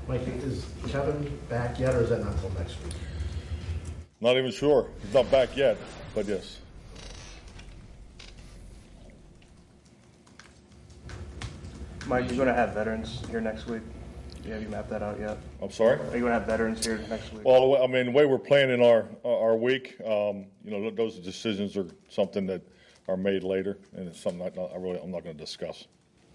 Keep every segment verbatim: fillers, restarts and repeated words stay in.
Mike, is Kevin back yet, or is that not until next week? Not even sure. He's not back yet, but yes. Mike, you're going to have veterans here next week. Have you mapped that out yet? I'm sorry? Are you going to have veterans here next week? Well, I mean, the way we're planning our our week, um, you know, those decisions are something that are made later, and it's something I, I really I'm not going to discuss.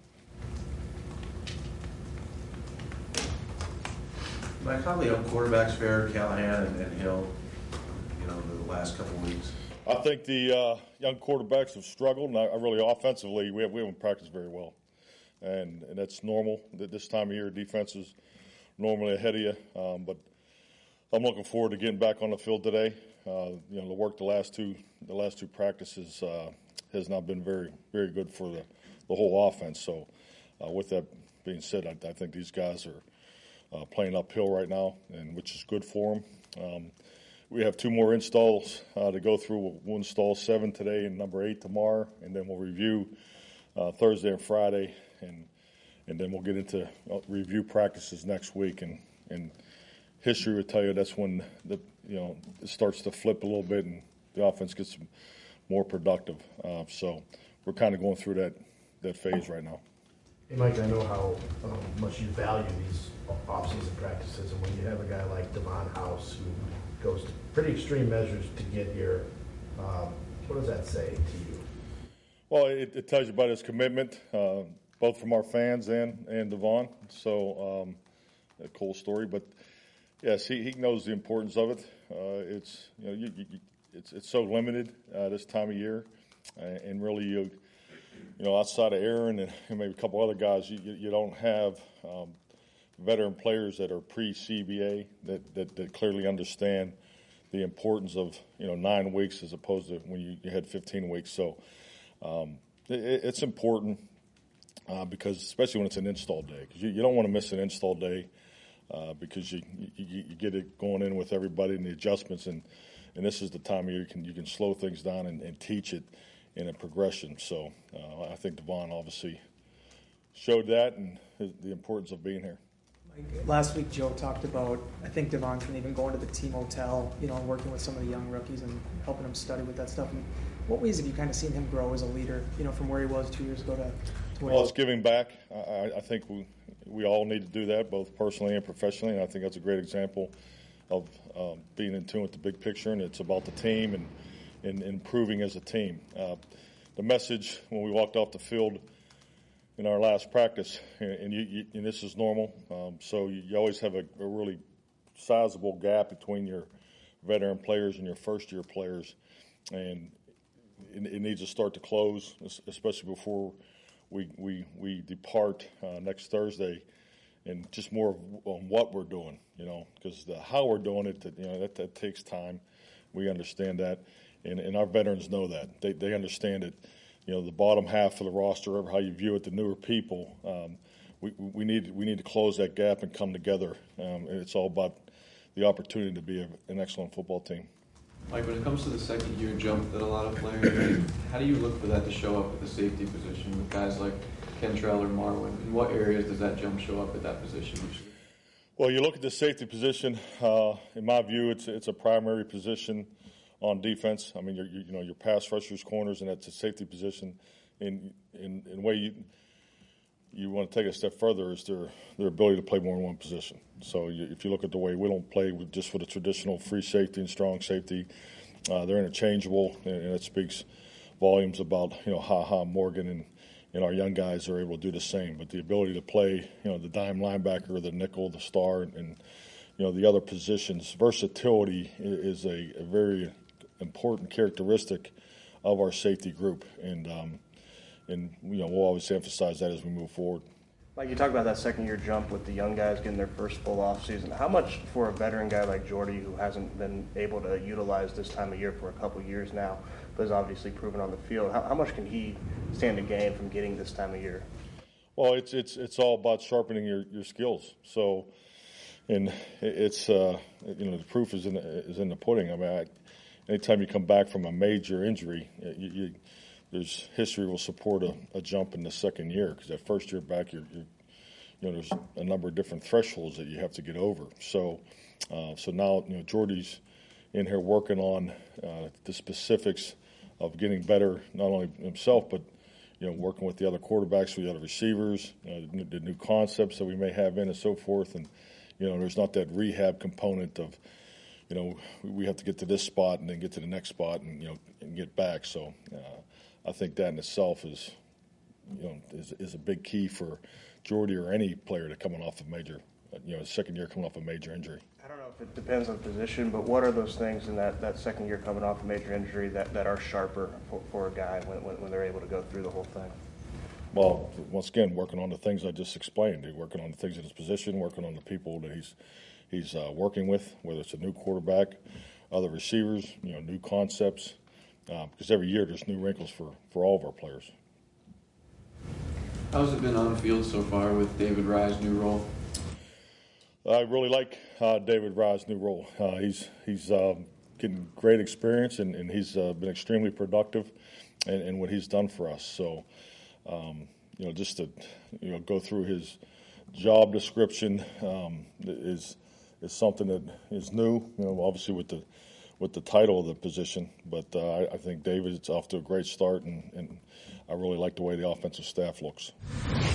Mike, how the young quarterbacks fared, Callahan and, and Hill, you know, the last couple of weeks? I think the uh, young quarterbacks have struggled, and I, I really offensively we, have, we haven't practiced very well. And, and that's normal. This time of year, defense is normally ahead of you. Um, but I'm looking forward to getting back on the field today. Uh, you know, the work the last two the last two practices uh, has not been very very good for the, the whole offense. So, uh, with that being said, I, I think these guys are uh, playing uphill right now, and which is good for them. Um, we have two more installs uh, to go through. We'll install seven today and number eight tomorrow, and then we'll review uh, Thursday and Friday. And and then we'll get into review practices next week, and, and history will tell you that's when the you know it starts to flip a little bit and the offense gets more productive. Uh, so we're kind of going through that that phase right now. Hey, Mike, I know how um, much you value these off-season practices, and when you have a guy like Devon House who goes to pretty extreme measures to get here, um, what does that say to you? Well, it, it tells you about his commitment. Uh, both from our fans and, and Devon. So, um, a cool story. But, yes, he, he knows the importance of it. Uh, it's, you know, you, you, it's it's so limited uh, this time of year. Uh, and really, you you know, outside of Aaron and, and maybe a couple other guys, you, you don't have um, veteran players that are pre-C B A that, that, that clearly understand the importance of, you know, nine weeks as opposed to when you, you had fifteen weeks. So, um, it, it's important. Uh, because especially when it's an install day, because you, you don't want to miss an install day uh, because you, you you get it going in with everybody and the adjustments, and, and this is the time of year you can you can slow things down and, and teach it in a progression. So uh, I think Devon obviously showed that and the importance of being here. Last week, Joe talked about, I think Devon can even go into the team hotel, you know, and working with some of the young rookies and helping them study with that stuff. And what ways have you kind of seen him grow as a leader, you know, from where he was two years ago to, to where Well, it's giving back. I, I think we we all need to do that, both personally and professionally, and I think that's a great example of um, being in tune with the big picture, and it's about the team and, and, and improving as a team. Uh, the message when we walked off the field in our last practice, and, you, you, and this is normal, um, so you, you always have a, a really sizable gap between your veteran players and your first-year players, and it, it needs to start to close, especially before we we, we depart uh, next Thursday, and just more on what we're doing, you know, because the how we're doing it, you know, that, that takes time. We understand that, and, and our veterans know that. They they understand it. You know, the bottom half of the roster, how you view it, the newer people, um, we we need we need to close that gap and come together. Um, and it's all about the opportunity to be a, an excellent football team. Mike, when it comes to the second year jump that a lot of players make, how do you look for that to show up at the safety position with guys like Kentrell or Marwin? In what areas does that jump show up at that position usually? Well, you look at the safety position. Uh, in my view, it's it's a primary position on defense. I mean, you're, you, you know, your pass rushers, corners, and that's a safety position. In in in way you you want to take a step further is their their ability to play more than one position. So you, if you look at the way we don't play with just for the traditional free safety and strong safety, uh, they're interchangeable, and, and it speaks volumes about, you know, Ha Ha Morgan and and our young guys are able to do the same. But the ability to play, you know, the dime linebacker, the nickel, the star, and, and you know, the other positions, versatility is a, a very important characteristic of our safety group, and um, and you know, we'll always emphasize that as we move forward. Like you talk about that second year jump with the young guys getting their first full off season. How much for a veteran guy like Jordy, who hasn't been able to utilize this time of year for a couple years now, but is obviously proven on the field, how, how much can he stand to gain from getting this time of year? Well, it's it's it's all about sharpening your, your skills. So, and it's uh, you know, the proof is in the, is in the pudding. I mean, I, anytime you come back from a major injury, you, you, there's history will support a, a jump in the second year, because that first year back, you're, you're you know, there's a number of different thresholds that you have to get over. So, uh, so now, you know, Jordy's in here working on uh, the specifics of getting better, not only himself, but, you know, working with the other quarterbacks, with the other receivers, uh, the, the new concepts that we may have in and so forth. And, you know, there's not that rehab component of, you know, we have to get to this spot and then get to the next spot and, you know, and get back. So uh, I think that in itself is, you know, is, is a big key for Jordy or any player that coming off a major, you know, second year coming off a major injury. I don't know if it depends on the position, but what are those things in that, that second year coming off a major injury that, that are sharper for, for a guy when, when, when they're able to go through the whole thing? Well, once again, working on the things I just explained, working on the things in his position, working on the people that he's he's uh, working with, whether it's a new quarterback, other receivers, you know, new concepts, uh, because every year there's new wrinkles for, for all of our players. How's it been on the field so far with David Rye's new role? I really like uh, David Rye's new role. Uh, he's he's um, getting great experience, and, and he's uh, been extremely productive in, in what he's done for us. So, um, you know, just to you know go through his job description um, is is something that is new. You know, obviously with the with the title of the position, but uh, I, I think David's off to a great start, and, and I really like the way the offensive staff looks.